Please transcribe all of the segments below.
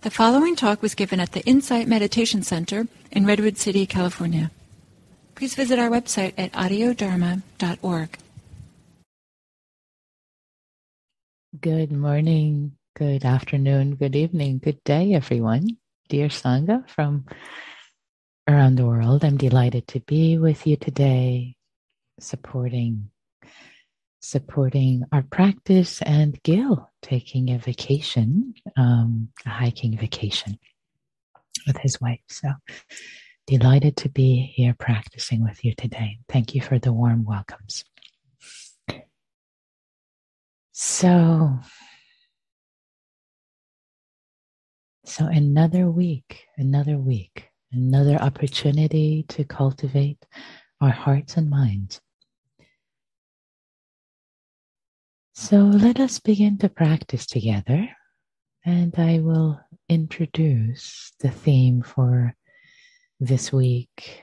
The following talk was given at the Insight Meditation Center in Redwood City, California. Please visit our website at audiodharma.org. Good morning, good afternoon, good evening, good day, everyone. Dear Sangha from around the world, I'm delighted to be with you today, supporting our practice, and Gil taking a vacation, a hiking vacation with his wife. So delighted to be here practicing with you today. Thank you for the warm welcomes. So another week, another opportunity to cultivate our hearts and minds. So let us begin to practice together, and I will introduce the theme for this week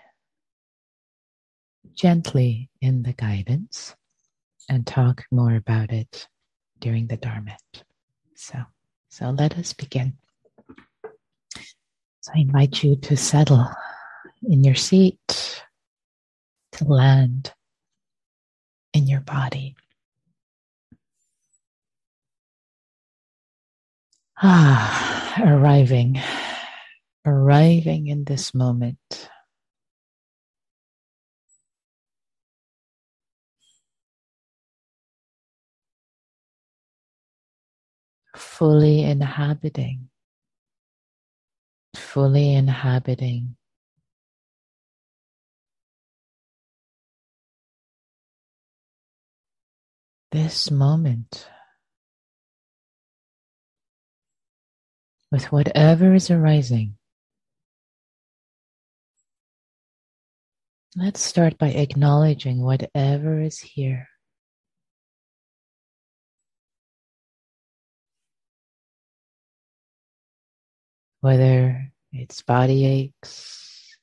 gently in the guidance and talk more about it during the Dharma. So let us begin. So I invite you to settle in your seat, to land in your body. Arriving in this moment. Fully inhabiting this moment with whatever is arising. Let's start by acknowledging whatever is here. Whether it's body aches,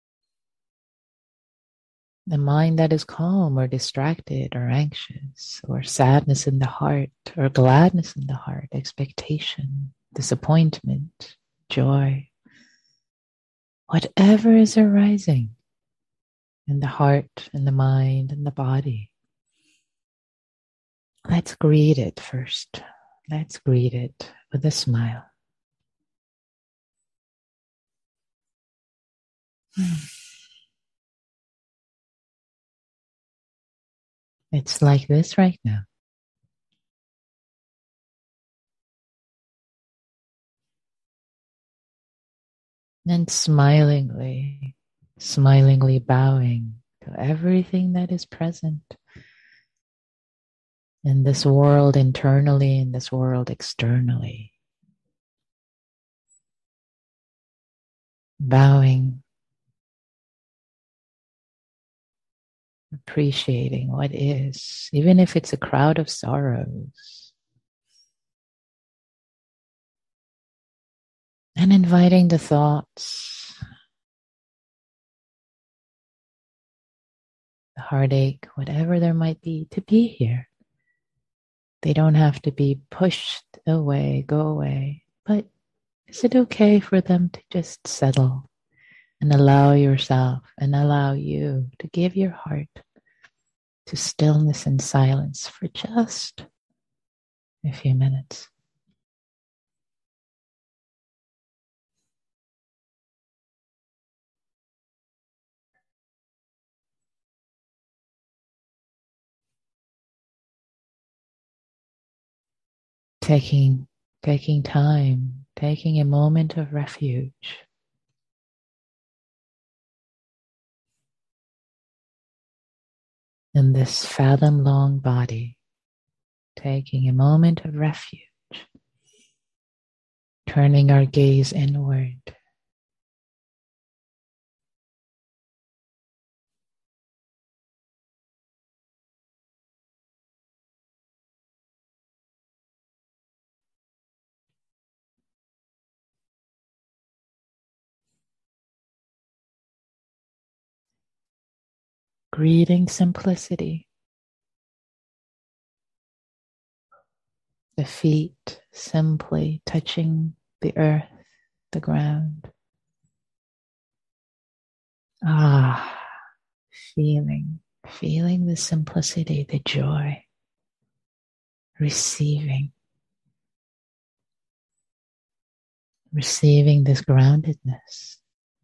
the mind that is calm or distracted or anxious, or sadness in the heart or gladness in the heart, expectation, disappointment, joy. Whatever is arising in the heart, in the mind, in the body, let's greet it first. Let's greet it with a smile. It's like this right now. And smilingly bowing to everything that is present in this world internally, in this world externally. Bowing, appreciating what is, even if it's a crowd of sorrows. And inviting the thoughts, the heartache, whatever there might be, to be here. They don't have to be pushed away, go away. But is it okay for them to just settle and allow yourself and allow you to give your heart to stillness and silence for just a few minutes? Taking time, taking a moment of refuge. In this fathom-long body, taking a moment of refuge, turning our gaze inward. Greeting simplicity. The feet simply touching the earth. the ground. Ah, feeling the simplicity, the joy, receiving this groundedness.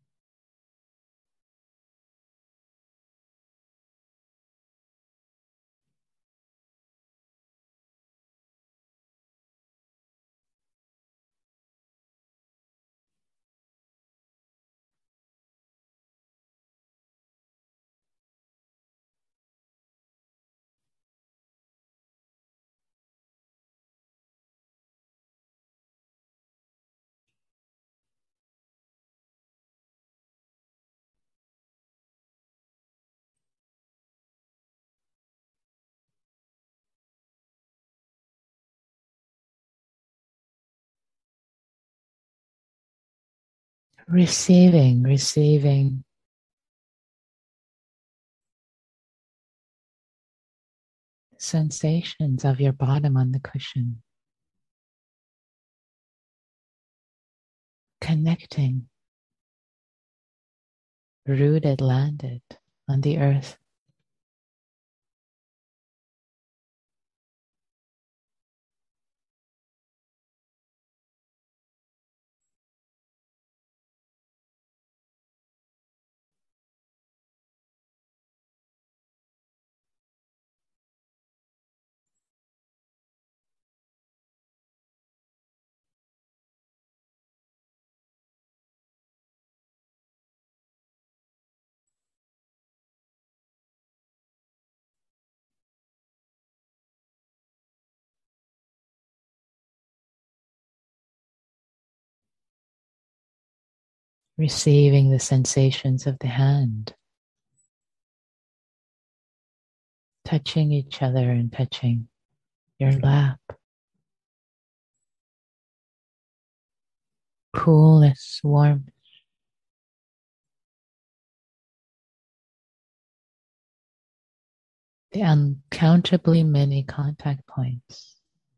Receiving sensations of your bottom on the cushion. Connecting, rooted, landed on the earth. Receiving the sensations of the hand, touching each other and touching your lap. Coolness, warmth. The uncountably many contact points.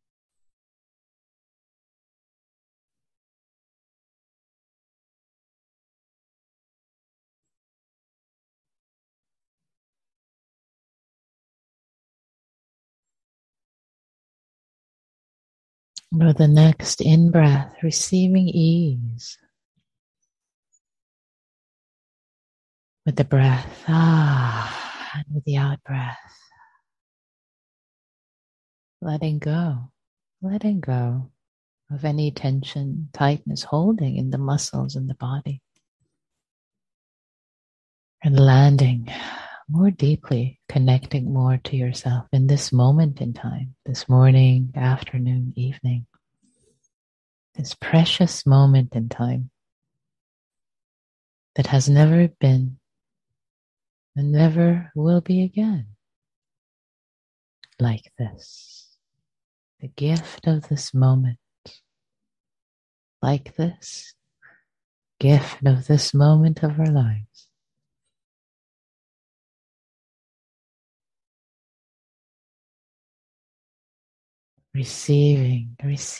With the next in-breath, receiving ease. With the breath, and with the out-breath, letting go of any tension, tightness, holding in the muscles in the body. And landing more deeply, connecting more to yourself in this moment in time, this morning, afternoon, evening, this precious moment in time that has never been and never will be again like this. The gift of this moment, like this gift of this moment of our lives. Receiving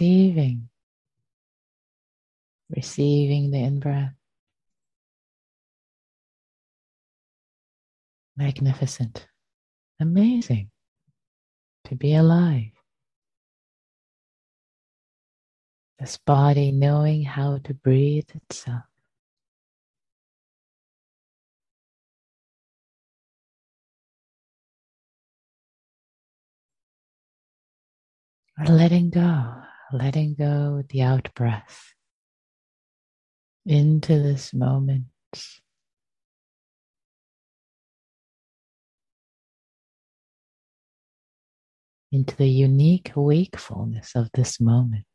the in-breath. Magnificent, amazing to be alive. This body knowing how to breathe itself. Letting go with the out breath into this moment. Into the unique wakefulness of this moment.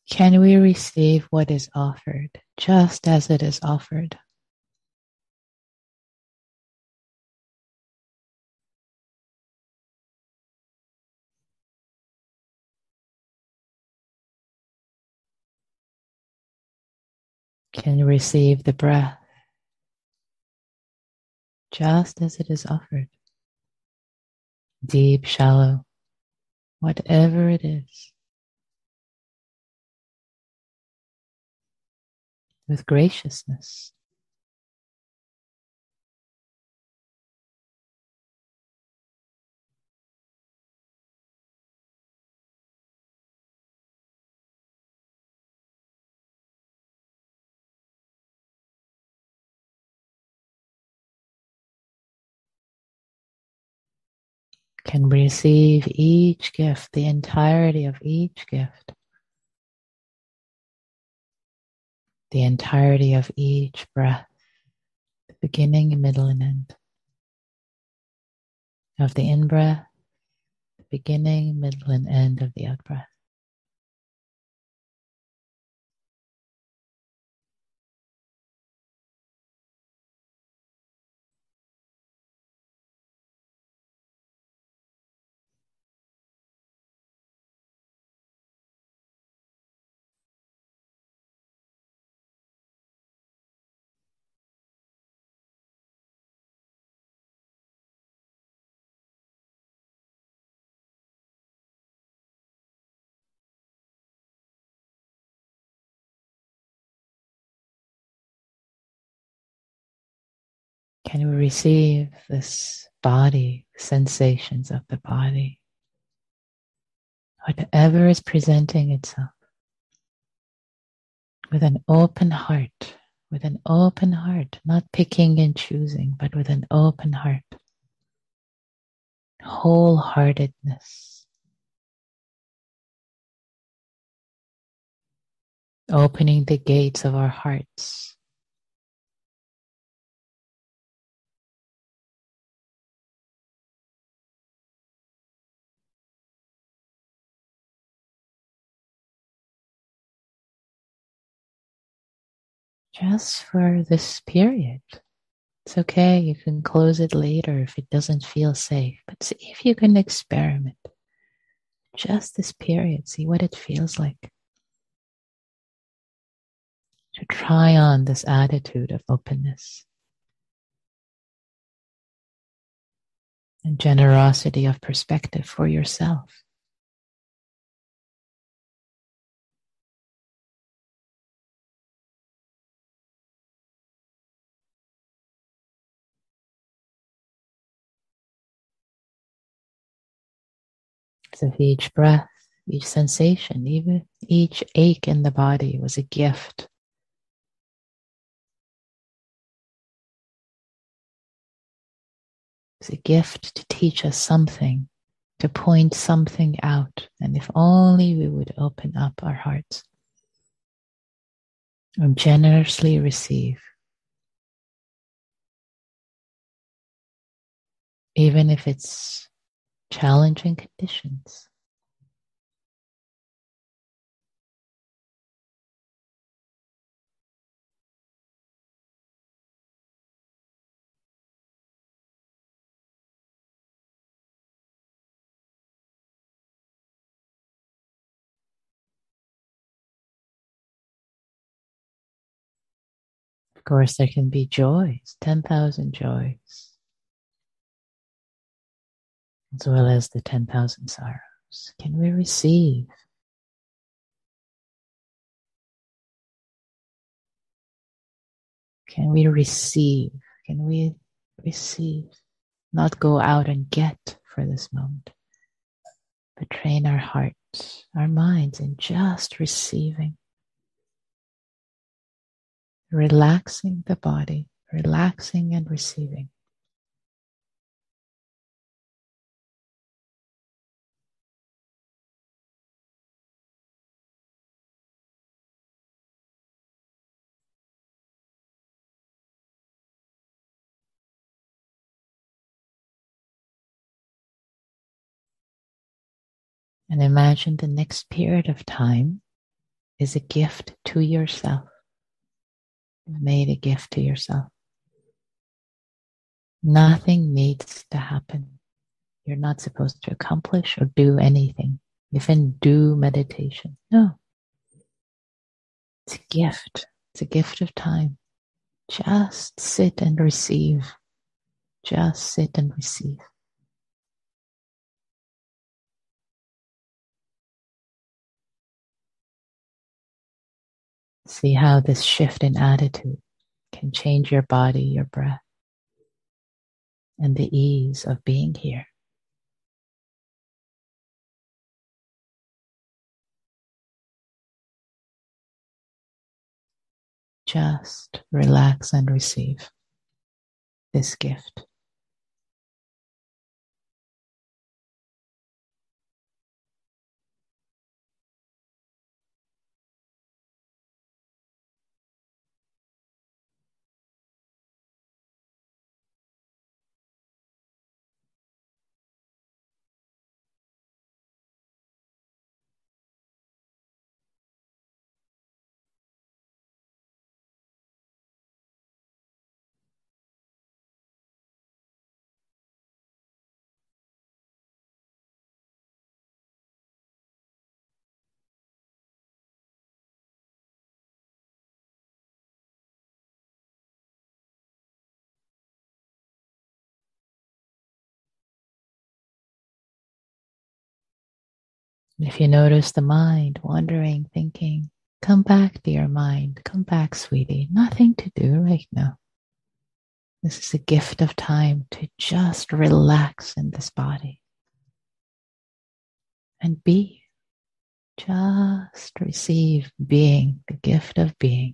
Can we receive what is offered just as it is offered? Can you receive the breath just as it is offered? Deep, shallow, whatever it is, with graciousness. Can receive each gift, the entirety of each gift, the entirety of each breath, the beginning, middle, and end of the in-breath, the beginning, middle, and end of the out-breath. Can we receive this body, sensations of the body, whatever is presenting itself, with an open heart, not picking and choosing, but with an open heart, wholeheartedness, opening the gates of our hearts. Just for this period. It's okay, you can close it later if it doesn't feel safe, but see if you can experiment. Just this period, see what it feels like. To try on this attitude of openness and generosity of perspective for yourself. As if each breath, each sensation, even each ache in the body was a gift. It's a gift to teach us something, to point something out. And if only we would open up our hearts and generously receive, even if it's challenging conditions. Of course, there can be joys, 10,000 joys, as well as the 10,000 sorrows. Can we receive? Can we receive? Can we receive? Not go out and get for this moment, but train our hearts, our minds in just receiving. Relaxing the body, relaxing and receiving. And imagine the next period of time is a gift to yourself. You've made a gift to yourself. Nothing needs to happen. You're not supposed to accomplish or do anything, even do meditation. No, it's a gift. It's a gift of time. Just sit and receive. Just sit and receive. See how this shift in attitude can change your body, your breath, and the ease of being here. Just relax and receive this gift. If you notice the mind wandering, thinking, come back, dear mind. Come back, sweetie. Nothing to do right now. This is a gift of time to just relax in this body and be. Just receive being, the gift of being.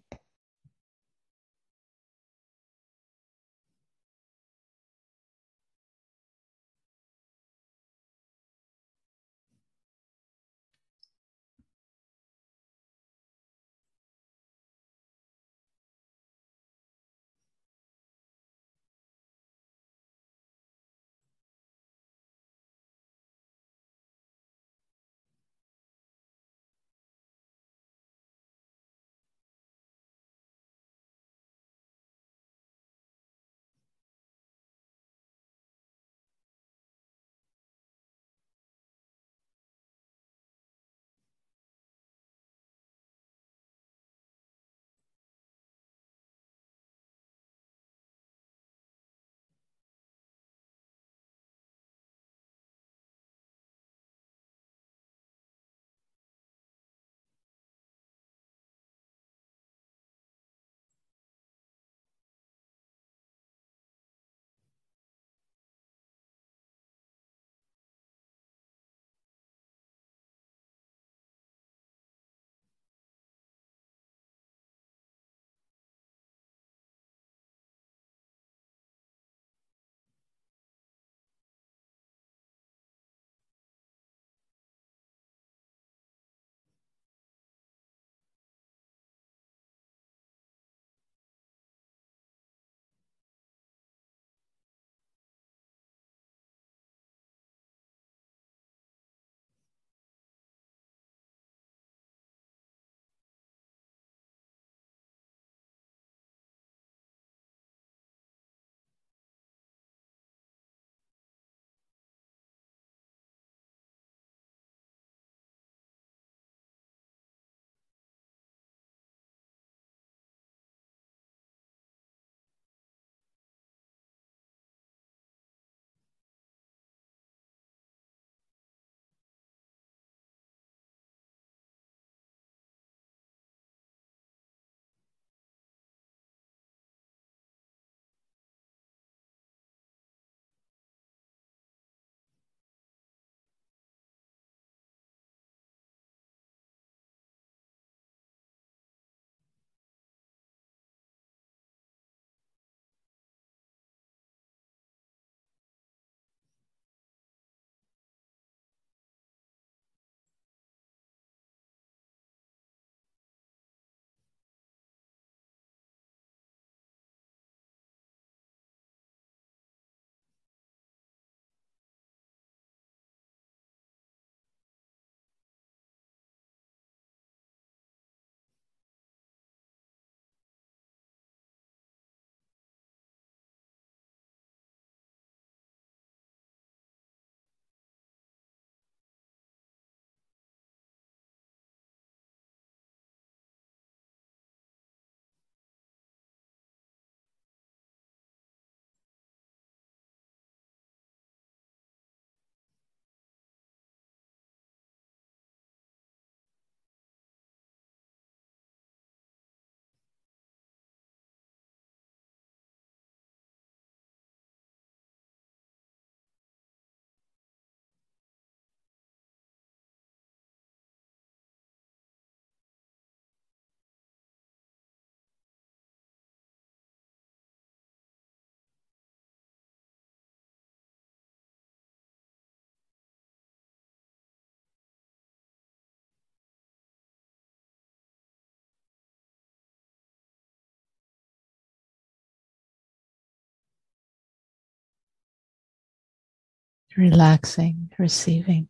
Relaxing, receiving,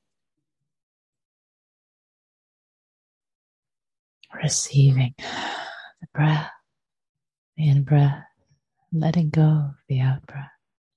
receiving the breath, the in breath, letting go of the out breath.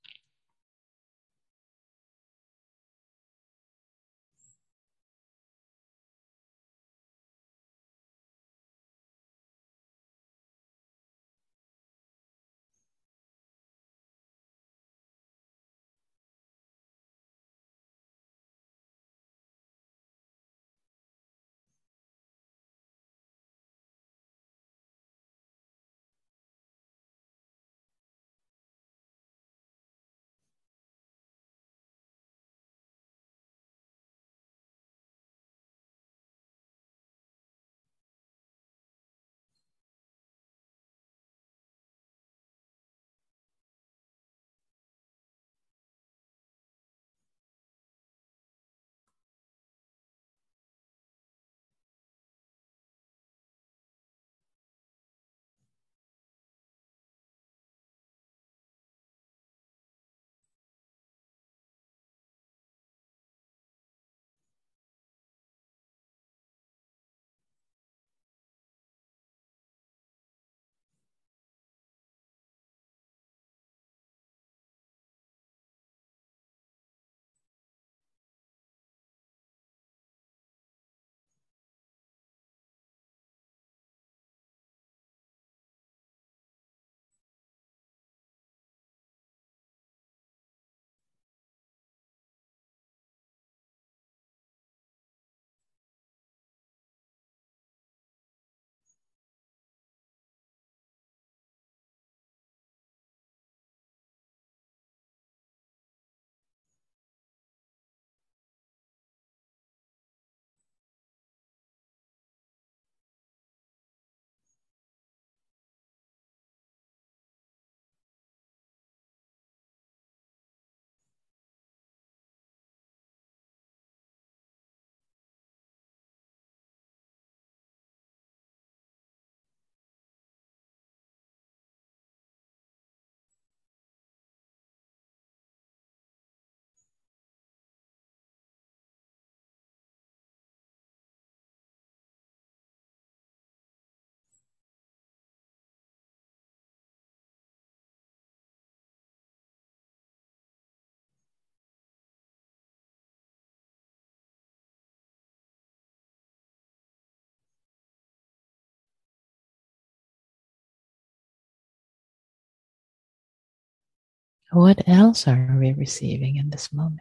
What else are we receiving in this moment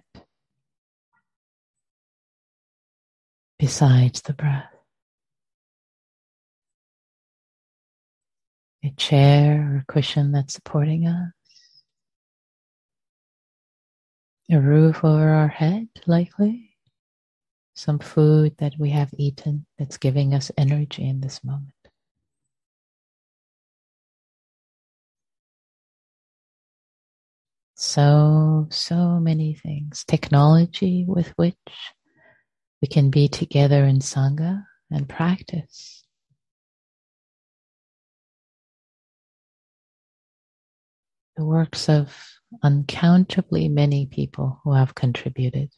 besides the breath? A chair or cushion that's supporting us, a roof over our head, likely, some food that we have eaten that's giving us energy in this moment. So many things. Technology with which we can be together in Sangha and practice. The works of uncountably many people who have contributed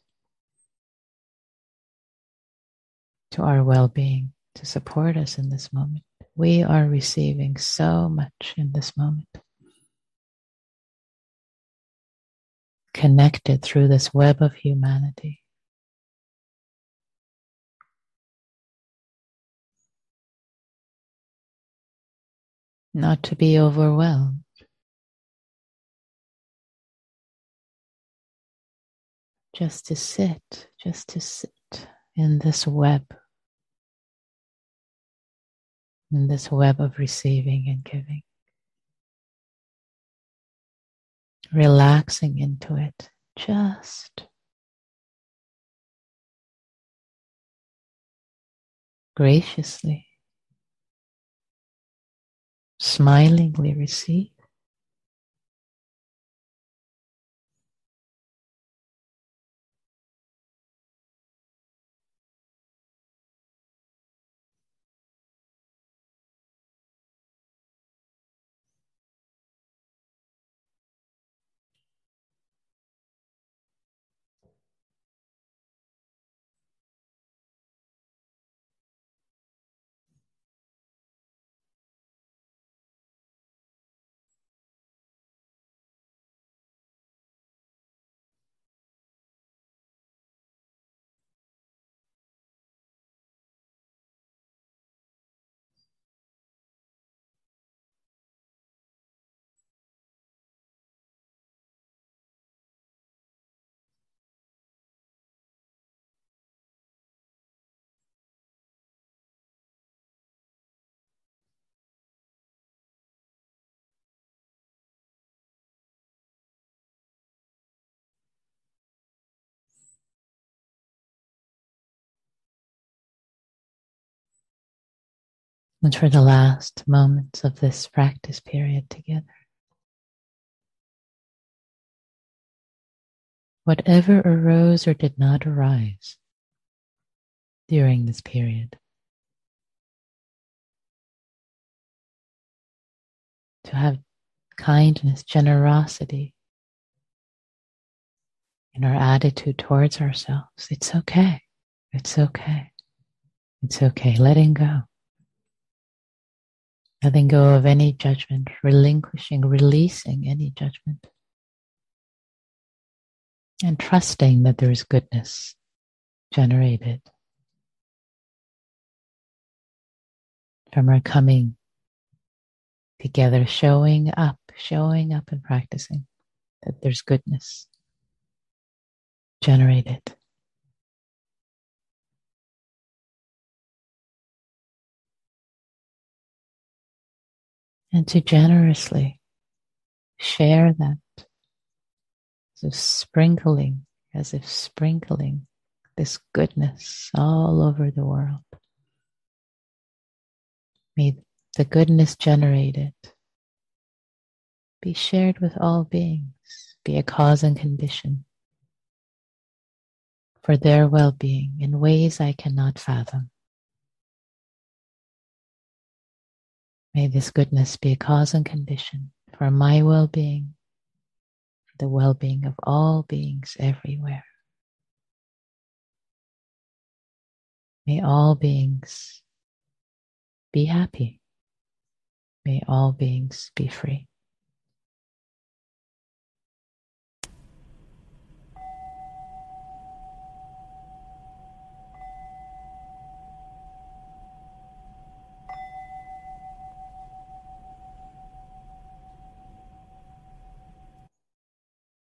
to our well-being, to support us in this moment. We are receiving so much in this moment. Connected through this web of humanity. Not to be overwhelmed. Just to sit in this web of receiving and giving. Relaxing into it, just graciously, smilingly receive. And for the last moments of this practice period together, whatever arose or did not arise during this period, to have kindness, generosity in our attitude towards ourselves. It's okay. It's okay. It's okay. Letting go. Letting go of any judgment, relinquishing, releasing any judgment. And trusting that there is goodness generated from our coming together, showing up and practicing that there's goodness generated. And to generously share that, as if sprinkling this goodness all over the world. May the goodness generated be shared with all beings, be a cause and condition for their well-being in ways I cannot fathom. May this goodness be a cause and condition for my well-being, for the well-being of all beings everywhere. May all beings be happy. May all beings be free.